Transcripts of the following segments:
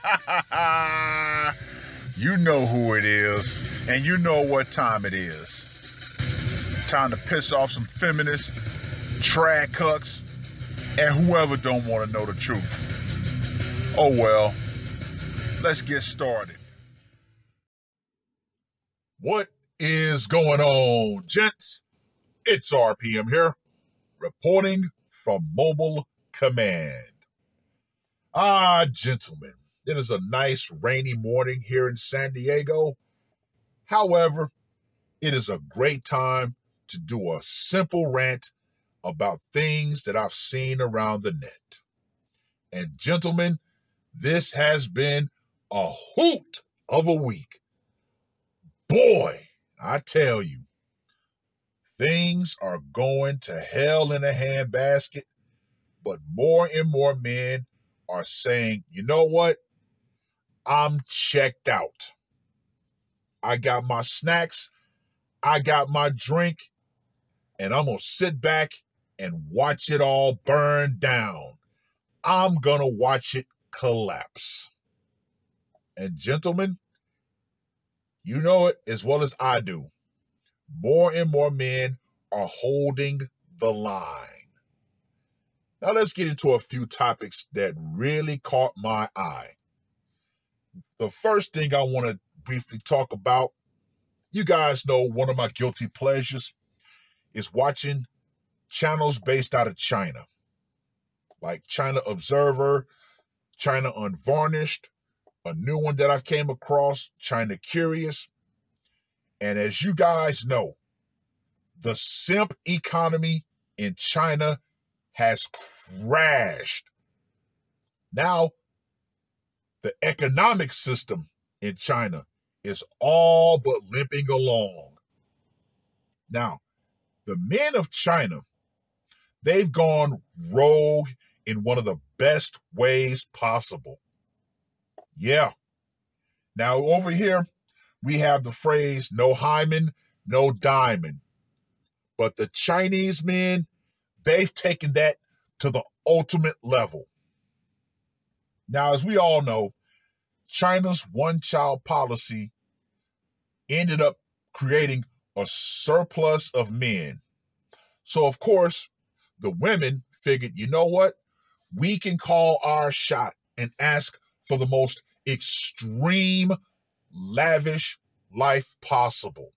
You know who it is, and you know what time it is. Time to piss off some feminists, trad cucks, and whoever don't want to know the truth. Oh well, let's get started. What is going on, gents? It's RPM here, reporting from Mobile Command. Gentlemen, it is a nice rainy morning here in San Diego. However, it is a great time to do a simple rant about things that I've seen around the net. And gentlemen, this has been a hoot of a week. Boy, I tell you, things are going to hell in a handbasket, but more and more men are saying, you know what? I'm checked out. I got my snacks, I got my drink, and I'm going to sit back and watch it all burn down. I'm going to watch it collapse. And gentlemen, you know it as well as I do. More and more men are holding the line. Now let's get into a few topics that really caught my eye. The first thing I want to briefly talk about, you guys know one of my guilty pleasures is watching channels based out of China, like China Observer, China Unvarnished, a new one that I came across, China Curious. And as you guys know, the simp economy in China has crashed. Now, the economic system in China is all but limping along. Now, the men of China, they've gone rogue in one of the best ways possible. Yeah. Now, over here, we have the phrase, no hymen, no diamond. But the Chinese men, they've taken that to the ultimate level. Now, as we all know, China's one-child policy ended up creating a surplus of men. So, of course, the women figured, you know what? We can call our shot and ask for the most extreme, lavish life possible.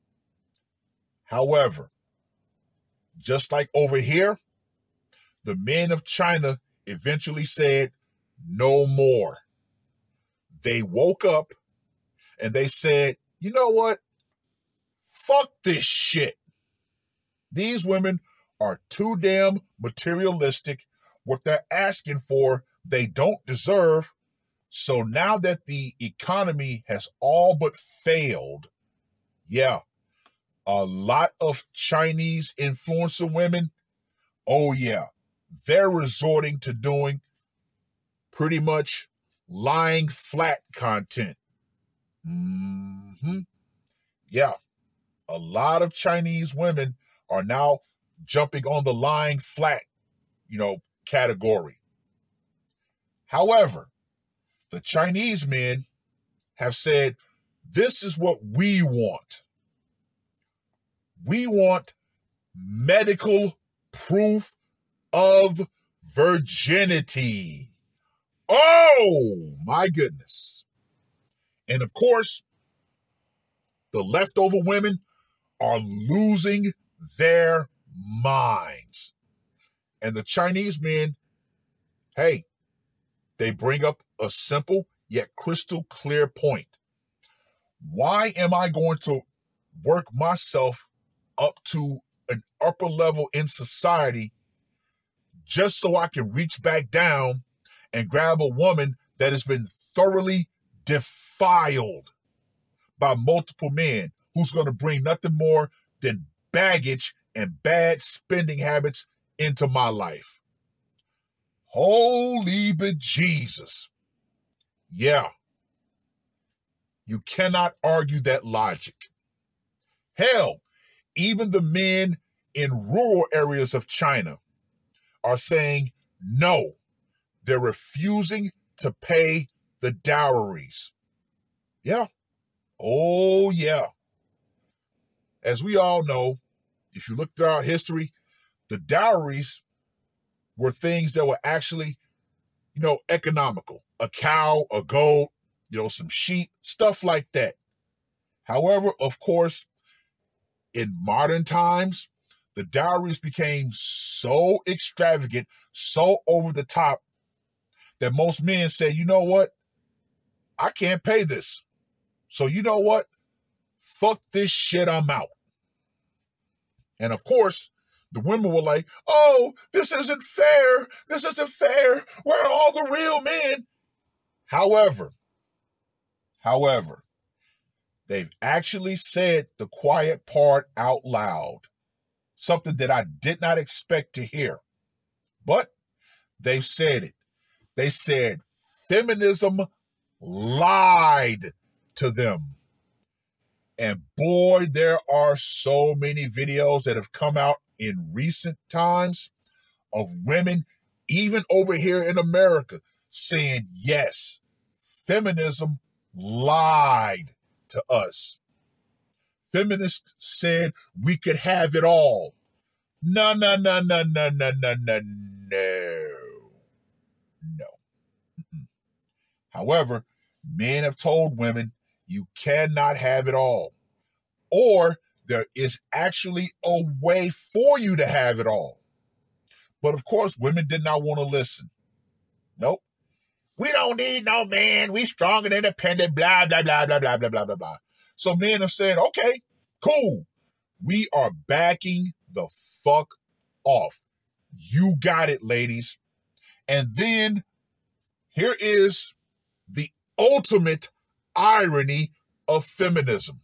However, just like over here, the men of China eventually said, no more. They woke up and they said, you know what? Fuck this shit. These women are too damn materialistic. What they're asking for, they don't deserve. So now that the economy has all but failed, yeah, a lot of Chinese influencer women, oh yeah, they're resorting to doing pretty much lying flat content. Yeah, a lot of Chinese women are now jumping on the lying flat, category. However, the Chinese men have said, this is what we want. We want medical proof of virginity. Oh, my goodness. And of course, the leftover women are losing their minds. And the Chinese men, hey, they bring up a simple yet crystal clear point. Why am I going to work myself up to an upper level in society just so I can reach back down and grab a woman that has been thoroughly defiled by multiple men, who's going to bring nothing more than baggage and bad spending habits into my life? Holy bejesus. Yeah. You cannot argue that logic. Hell, even the men in rural areas of China are saying no. They're refusing to pay the dowries. Yeah. Oh, yeah. As we all know, if you look throughout history, the dowries were things that were actually, economical. A cow, a goat, some sheep, stuff like that. However, of course, in modern times, the dowries became so extravagant, so over the top, that most men said, you know what? I can't pay this. So you know what? Fuck this shit, I'm out. And of course, the women were like, oh, this isn't fair. This isn't fair. Where are all the real men? However, they've actually said the quiet part out loud. Something that I did not expect to hear. But they've said it. They said feminism lied to them. And boy, there are so many videos that have come out in recent times of women, even over here in America, saying, yes, feminism lied to us. Feminists said we could have it all. No. However, men have told women you cannot have it all. Or there is actually a way for you to have it all. But of course, women did not want to listen. Nope. We don't need no man. We strong and independent, blah, blah, blah, blah, blah, blah, blah, blah, blah. So men have said, okay, cool. We are backing the fuck off. You got it, ladies. And then here is the ultimate irony of feminism.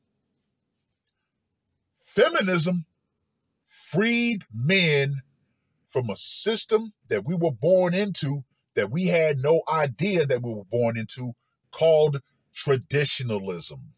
Feminism freed men from a system that we were born into, that we had no idea that we were born into, called traditionalism.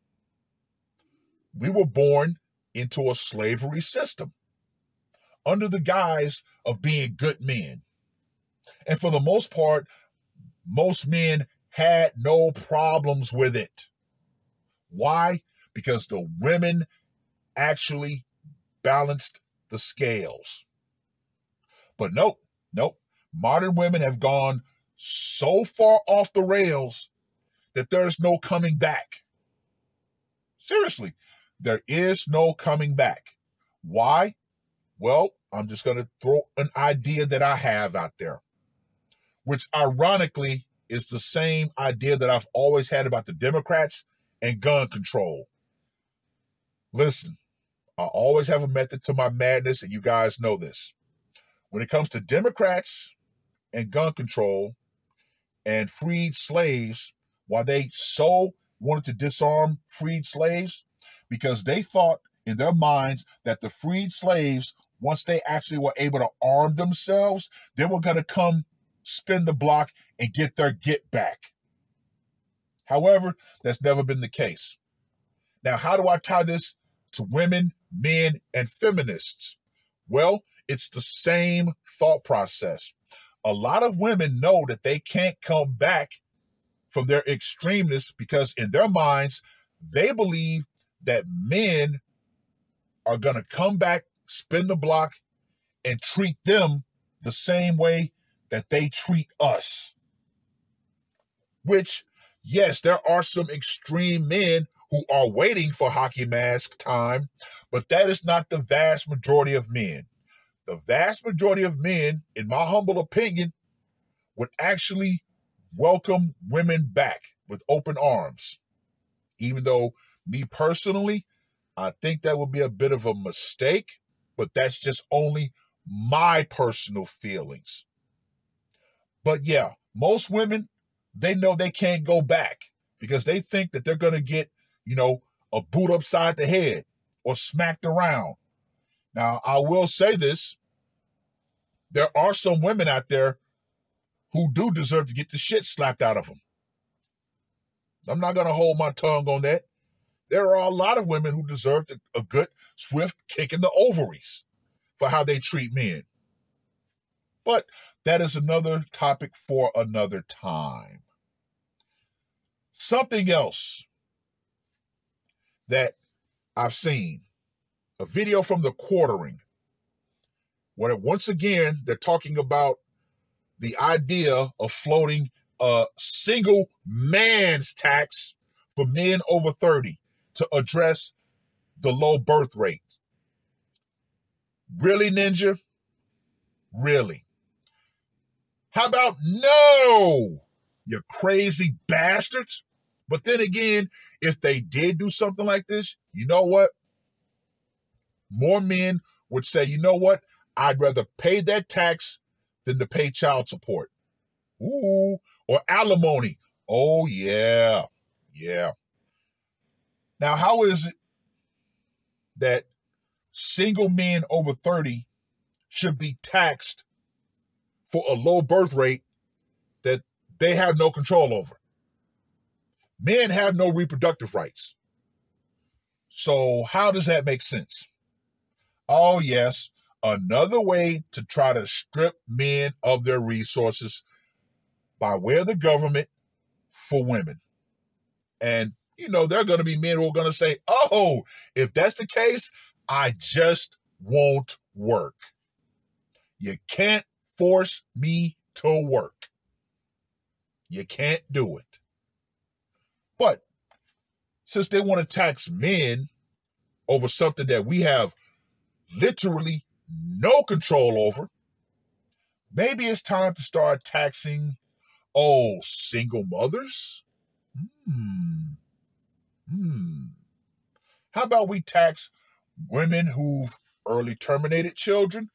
We were born into a slavery system under the guise of being good men. And for the most part, most men had no problems with it. Why? Because the women actually balanced the scales. But nope. Modern women have gone so far off the rails that there's no coming back. Seriously, there is no coming back. Why? Well, I'm just going to throw an idea that I have out there, which ironically is the same idea that I've always had about the Democrats and gun control. Listen, I always have a method to my madness, and you guys know this. When it comes to Democrats and gun control and freed slaves, why they so wanted to disarm freed slaves? Because they thought in their minds that the freed slaves, once they actually were able to arm themselves, they were going to come spin the block and get their get back. However, that's never been the case. Now, how do I tie this to women, men, and feminists? Well, it's the same thought process. A lot of women know that they can't come back from their extremeness because in their minds, they believe that men are going to come back, spin the block, and treat them the same way that they treat us. Which, yes, there are some extreme men who are waiting for hockey mask time, but that is not the vast majority of men. The vast majority of men, in my humble opinion, would actually welcome women back with open arms. Even though, me personally, I think that would be a bit of a mistake, but that's just only my personal feelings. But yeah, most women, they know they can't go back because they think that they're going to get, a boot upside the head or smacked around. Now, I will say this. There are some women out there who do deserve to get the shit slapped out of them. I'm not going to hold my tongue on that. There are a lot of women who deserve a good, swift kick in the ovaries for how they treat men. But that is another topic for another time. Something else that I've seen, a video from The Quartering, where once again they're talking about the idea of floating a single man's tax for men over 30 to address the low birth rate. Really, Ninja? Really? How about no, you crazy bastards? But then again, if they did do something like this, you know what? More men would say, you know what? I'd rather pay that tax than to pay child support. Ooh, or alimony. Oh, yeah. Yeah. Now, how is it that single men over 30 should be taxed for a low birth rate that they have no control over? Men have no reproductive rights. So how does that make sense? Oh, yes, another way to try to strip men of their resources by way of the government for women. And, you know, there are going to be men who are going to say, oh, if that's the case, I just won't work. You can't force me to work. You can't do it. But since they want to tax men over something that we have literally no control over, maybe it's time to start taxing, single mothers? How about we tax women who've early terminated children?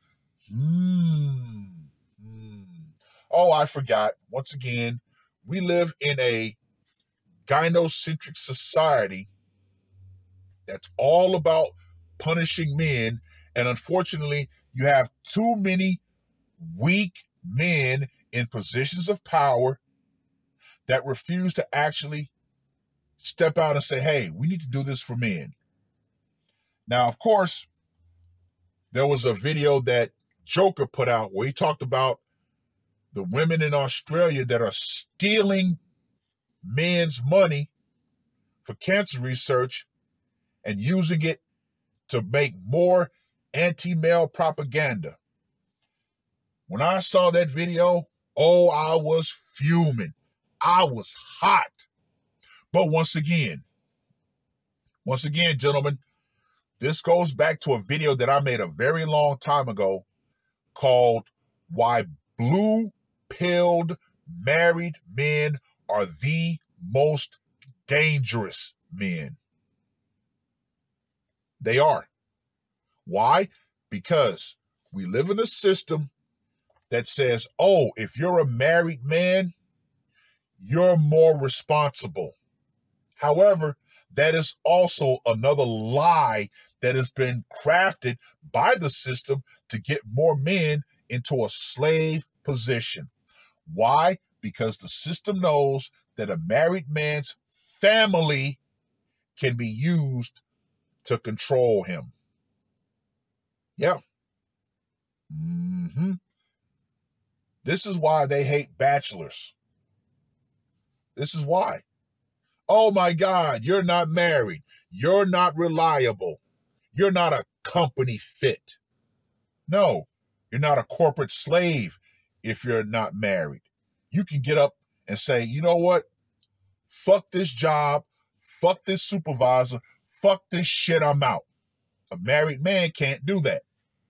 Oh, I forgot. Once again, we live in a gynocentric society that's all about punishing men. And unfortunately, you have too many weak men in positions of power that refuse to actually step out and say, hey, we need to do this for men. Now, of course, there was a video that Joker put out where he talked about the women in Australia that are stealing men's money for cancer research and using it to make more anti-male propaganda. When I saw that video, I was fuming. I was hot. But once again, gentlemen, this goes back to a video that I made a very long time ago called Why Blue-Pilled Married Men Are the Most Dangerous Men. They are. Why? Because we live in a system that says, if you're a married man, you're more responsible. However, that is also another lie that has been crafted by the system to get more men into a slave position. Why? Because the system knows that a married man's family can be used to control him. Yeah. This is why they hate bachelors. This is why. Oh my God, you're not married. You're not reliable. You're not a company fit. No, you're not a corporate slave if you're not married. You can get up and say, you know what? Fuck this job. Fuck this supervisor. Fuck this shit, I'm out. A married man can't do that.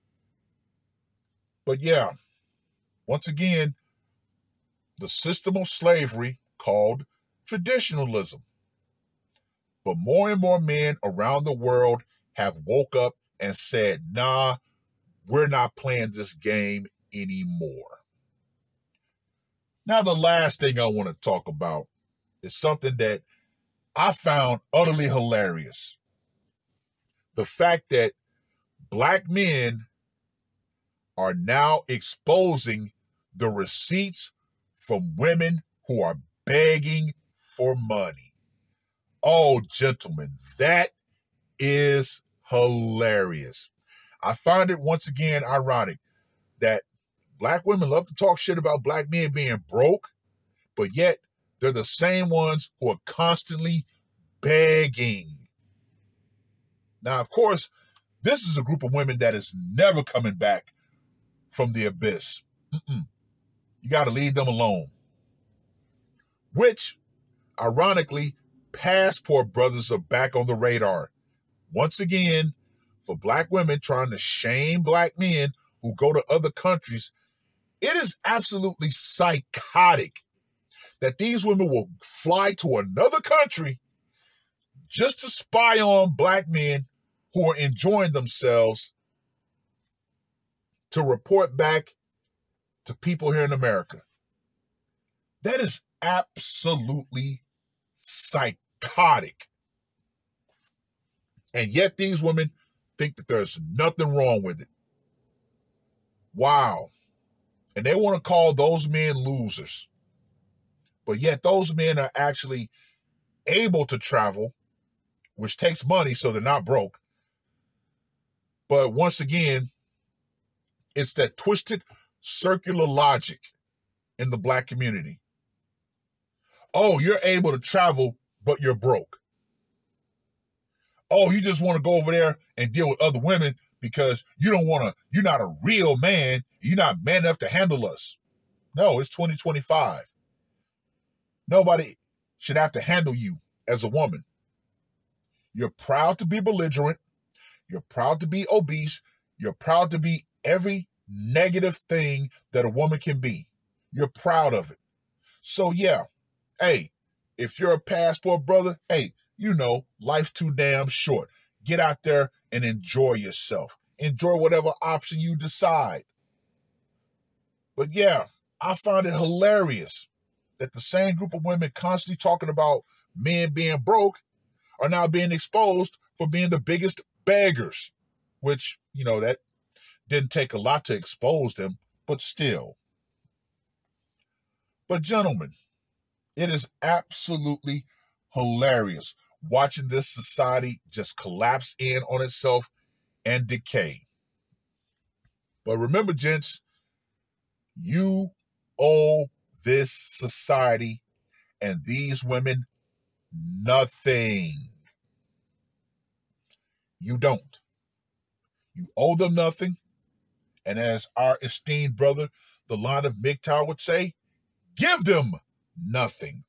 But yeah, once again, the system of slavery called traditionalism. But more and more men around the world have woke up and said, nah, we're not playing this game anymore. Now, the last thing I want to talk about is something that I found utterly hilarious. The fact that black men are now exposing the receipts from women who are begging for money. Oh, gentlemen, that is hilarious. I find it once again ironic that black women love to talk shit about black men being broke, but yet They're the same ones who are constantly begging. Now, of course, this is a group of women that is never coming back from the abyss. You got to leave them alone. Which, ironically, passport brothers are back on the radar. Once again, for black women trying to shame black men who go to other countries, it is absolutely psychotic that these women will fly to another country just to spy on black men who are enjoying themselves to report back to people here in America. That is absolutely psychotic. And yet these women think that there's nothing wrong with it. Wow. And they want to call those men losers. But yet those men are actually able to travel, which takes money, so they're not broke. But once again, it's that twisted circular logic in the black community. Oh, you're able to travel, but you're broke. Oh, you just want to go over there and deal with other women because you're not a real man. You're not man enough to handle us. No, it's 2025. Nobody should have to handle you as a woman. You're proud to be belligerent. You're proud to be obese. You're proud to be every negative thing that a woman can be. You're proud of it. So yeah, hey, if you're a passport brother, hey, life's too damn short. Get out there and enjoy yourself. Enjoy whatever option you decide. But yeah, I find it hilarious that the same group of women constantly talking about men being broke are now being exposed for being the biggest beggars, which, that didn't take a lot to expose them, but still. But gentlemen, it is absolutely hilarious watching this society just collapse in on itself and decay. But remember, gents, you owe this society and these women nothing. You don't. You owe them nothing. And as our esteemed brother, the line of MGTOW would say, give them nothing.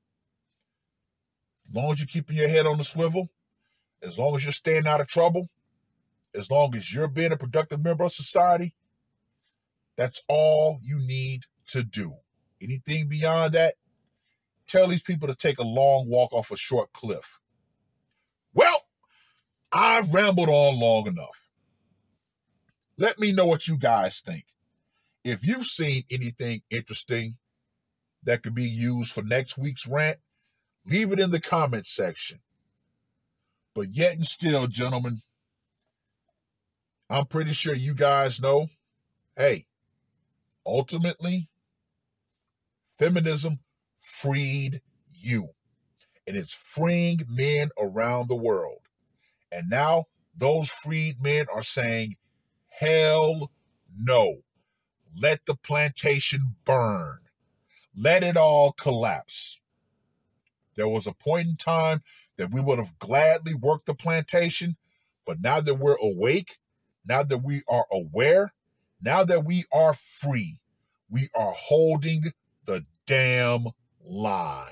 As long as you're keeping your head on the swivel, as long as you're staying out of trouble, as long as you're being a productive member of society, that's all you need to do. Anything beyond that, tell these people to take a long walk off a short cliff. Well, I've rambled on long enough. Let me know what you guys think. If you've seen anything interesting that could be used for next week's rant, leave it in the comments section. But yet and still, gentlemen, I'm pretty sure you guys know, hey, ultimately, feminism freed you. And it's freeing men around the world. And now those freed men are saying, hell no. Let the plantation burn. Let it all collapse. There was a point in time that we would have gladly worked the plantation, but now that we're awake, now that we are aware, now that we are free, we are holding the damn line.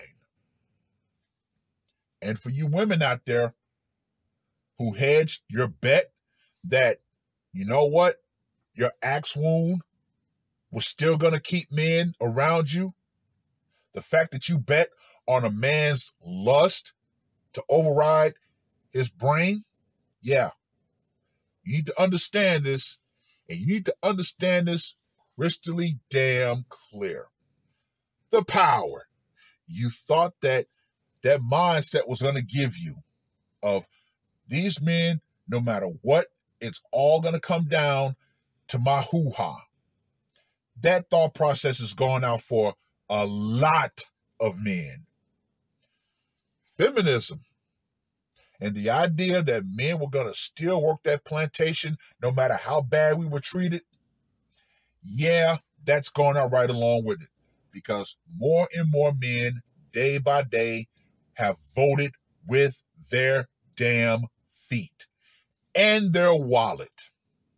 And for you women out there who hedged your bet that, you know what, your axe wound was still going to keep men around you, the fact that you bet on a man's lust to override his brain, yeah, you need to understand this, and you need to understand this crystally damn clear. The power you thought that mindset was going to give you of these men, no matter what, it's all going to come down to my hoo-ha. That thought process is gone out for a lot of men. Feminism and the idea that men were going to still work that plantation no matter how bad we were treated, yeah, that's gone out right along with it, because more and more men day by day have voted with their damn feet and their wallet.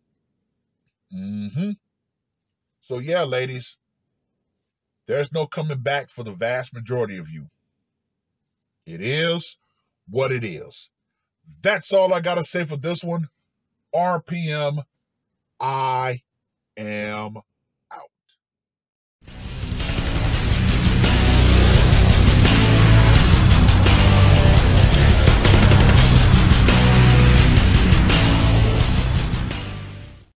So yeah, ladies, there's no coming back for the vast majority of you. It is what it is. That's all I got to say for this one. RPM, I am